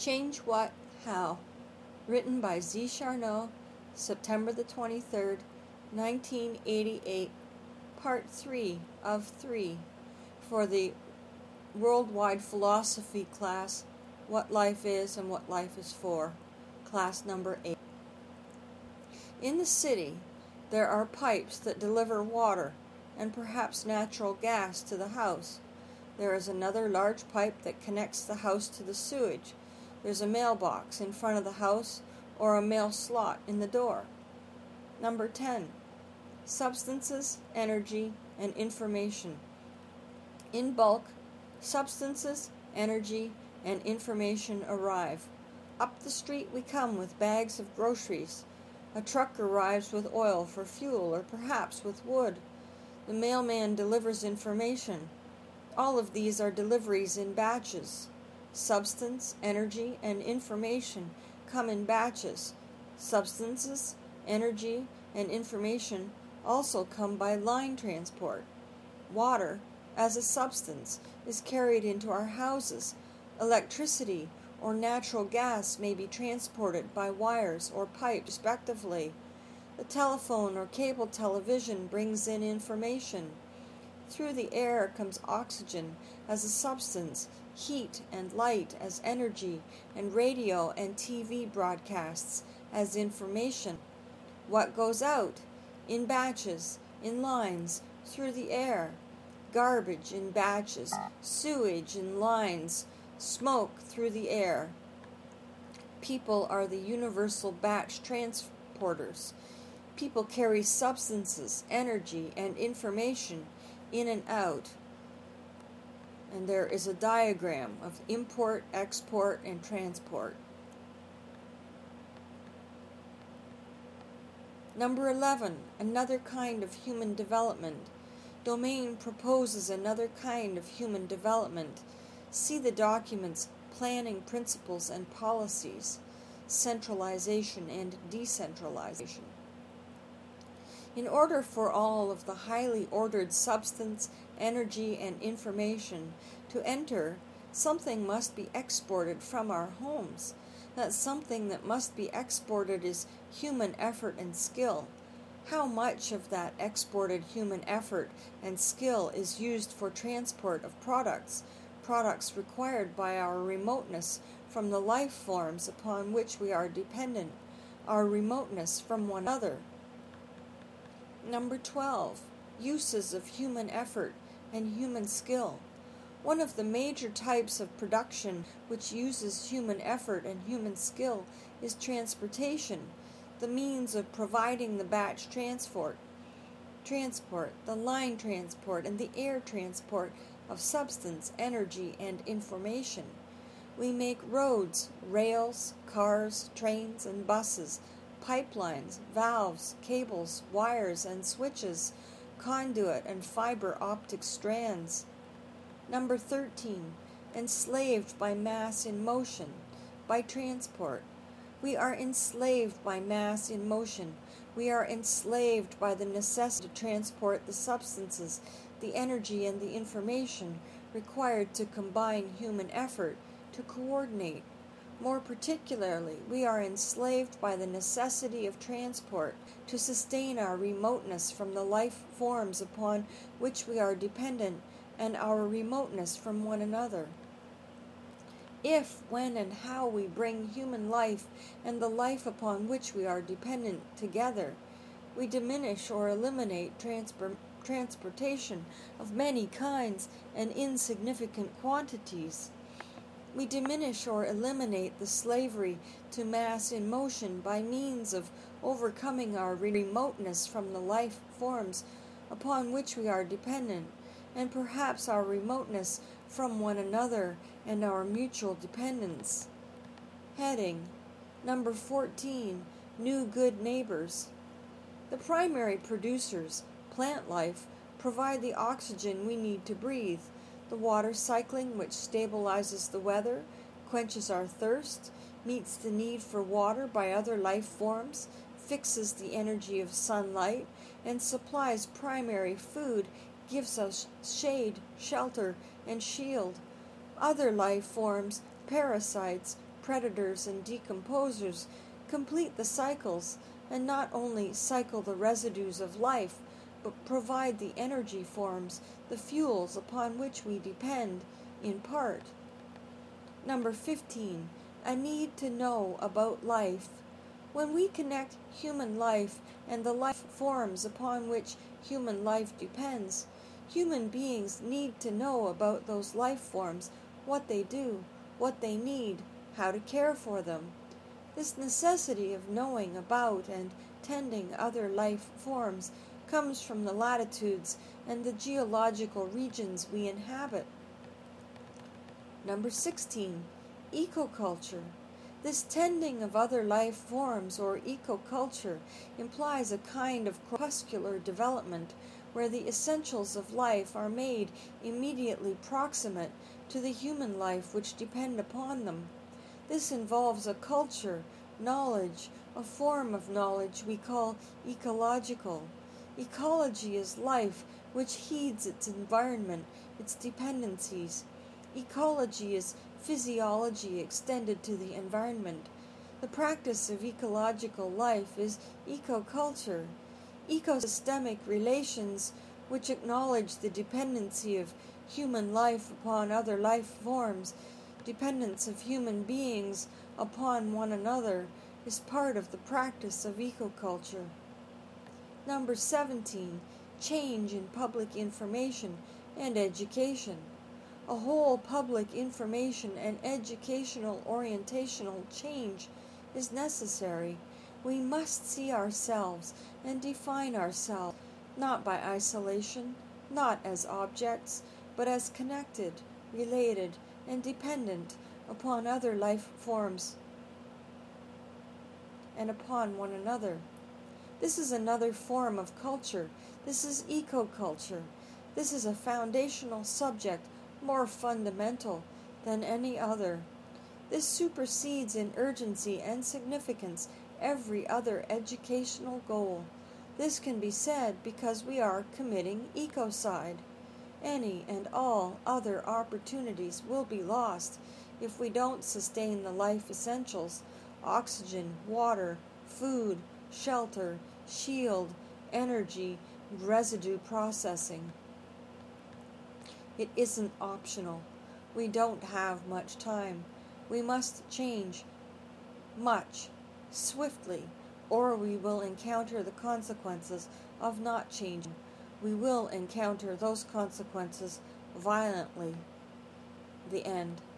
Change What? How? Written by Z. Charnow, September the 23rd, 1988, Part 3 of 3 for the Worldwide Philosophy class, What Life Is and What Life Is For, class number 8. In the city, there are pipes that deliver water and perhaps natural gas to the house. There is another large pipe that connects the house to the sewage. There's a mailbox in front of the house or a mail slot in the door. Number 10. Substances, energy, and information. In bulk, substances, energy, and information arrive. Up the street we come with bags of groceries. A truck arrives with oil for fuel or perhaps with wood. The mailman delivers information. All of these are deliveries in batches. Substance, energy, and information come in batches. Substances, energy, and information also come by line transport. Water, as a substance, is carried into our houses. Electricity or natural gas may be transported by wires or pipes, respectively. The telephone or cable television brings in information. Through the air comes oxygen as a substance, heat and light as energy, and radio and TV broadcasts as information. What goes out? In batches, in lines, through the air. Garbage in batches, sewage in lines, smoke through the air. People are the universal batch transporters. People carry substances, energy, and information in and out. And there is a diagram of import, export, and transport. Number 11. Another kind of human development. Domain proposes another kind of human development. See the documents Planning Principles and Policies, Centralization and Decentralization. In order for all of the highly ordered substance, energy, and information to enter, something must be exported from our homes. That something that must be exported is human effort and skill. How much of that exported human effort and skill is used for transport of products required by our remoteness from the life forms upon which we are dependent, our remoteness from one another? Number 12. Uses of human effort and human skill. One of the major types of production which uses human effort and human skill is transportation, the means of providing the batch transport, the line transport, and the air transport of substance, energy, and information. We make roads, rails, cars, trains, and buses, pipelines, valves, cables, wires, and switches, conduit and fiber optic strands. Number 13. Enslaved by mass in motion, by transport. We are enslaved by mass in motion. We are enslaved by the necessity to transport the substances, the energy, and the information required to combine human effort, to coordinate. More particularly, we are enslaved by the necessity of transport to sustain our remoteness from the life forms upon which we are dependent and our remoteness from one another. If, when, and how we bring human life and the life upon which we are dependent together, we diminish or eliminate transportation of many kinds and insignificant quantities. We diminish or eliminate the slavery to mass in motion by means of overcoming our remoteness from the life forms upon which we are dependent, and perhaps our remoteness from one another and our mutual dependence. Heading. Number 14. New good neighbors. The primary producers, plant life, provide the oxygen we need to breathe, the water cycling which stabilizes the weather, quenches our thirst, meets the need for water by other life forms, fixes the energy of sunlight, and supplies primary food, gives us shade, shelter, and shield. Other life forms, parasites, predators and decomposers complete the cycles and not only cycle the residues of life, but provide the energy forms, the fuels upon which we depend, in part. Number 15. A need to know about life. When we connect human life and the life forms upon which human life depends, human beings need to know about those life forms, what they do, what they need, how to care for them. This necessity of knowing about and tending other life forms comes from the latitudes and the geological regions we inhabit. Number 16. Ecoculture. This tending of other life forms, or ecoculture, implies a kind of corpuscular development where the essentials of life are made immediately proximate to the human life which depend upon them. This involves a culture, knowledge, a form of knowledge we call ecological. Ecology is life which heeds its environment, its dependencies. Ecology is physiology extended to the environment. The practice of ecological life is ecoculture. Ecosystemic relations which acknowledge the dependency of human life upon other life forms, dependence of human beings upon one another, is part of the practice of ecoculture. Number 17. Change in public information and education. A whole public information and educational orientational change is necessary. We must see ourselves and define ourselves, not by isolation, not as objects, but as connected, related, and dependent upon other life forms and upon one another. This is another form of culture. This is ecoculture. This is a foundational subject more fundamental than any other. This supersedes in urgency and significance every other educational goal. This can be said because we are committing ecocide. Any and all other opportunities will be lost if we don't sustain the life essentials: oxygen, water, food, shelter, shield, energy, residue processing. It isn't optional. We don't have much time. We must change much, swiftly, or we will encounter the consequences of not changing. We will encounter those consequences violently. The end.